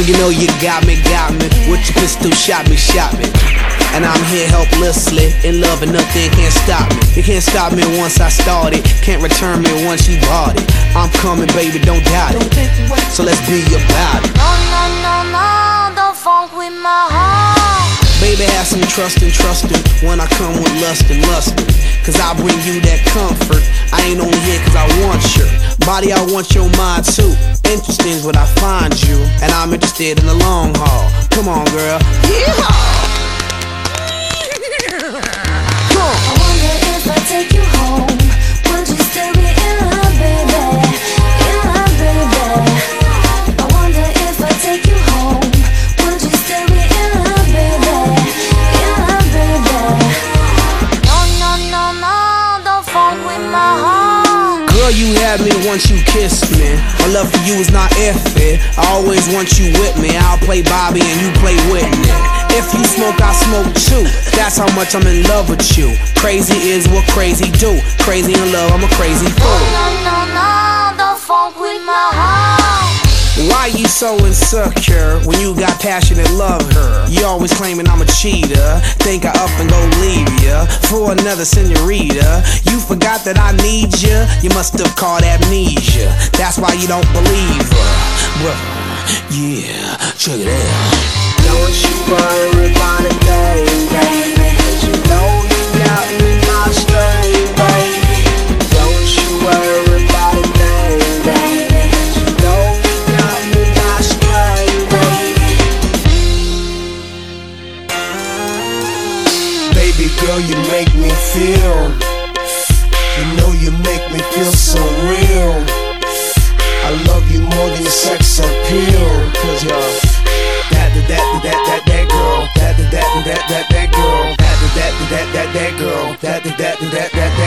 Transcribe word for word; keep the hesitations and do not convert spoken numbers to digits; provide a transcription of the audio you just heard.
you know you got me, got me. With your pistol, shot me, shot me. And I'm here helplessly, in love and nothing can't stop me. You can't stop me once I started, can't return me once you bought it. I'm coming, baby, don't doubt it. So let's be about it. No, no, no, no, don't funk with my heart. Baby, have some trust and trustin' when I come with lust and lustin'. Cause I bring you that comfort. I ain't only here cause I want your body, I want your mind too. Interesting is what I find you, and I'm interested in the long haul. Come on, girl. Yeehaw! I wonder if I take you home, would you still be in love, baby? In love, baby. I wonder if I take you home, would you still be in love, baby? In love, baby. No, no, no, no, don't funk with my heart. Girl, you had me once you kissed me. My love for you is not iffy. I always want you with me. I'll play Bobby and you play Whitney. If you smoke, I smoke too. That's how much I'm in love with you. Crazy is what crazy do. Crazy in love, I'm a crazy fool. No, no, no, don't funk with my heart. Why you so insecure when you got passionate love her? You always claiming I'm a cheater. Think I up and go leave ya for another senorita. You forgot that I need ya. You must have caught amnesia. That's why you don't believe her. Brother, yeah, check it out. Don't you worry about a thing, baby. You know you got me my string, baby. Don't you worry about a thing, baby. You know you got me my string, baby. Baby girl, you make me feel. You know you make me feel so real. I love you more than sex appeal. Cause you're that, that, that, that, that girl, that, that, that, that, that girl, that, that, that, that, that girl, that, that, that, that, that.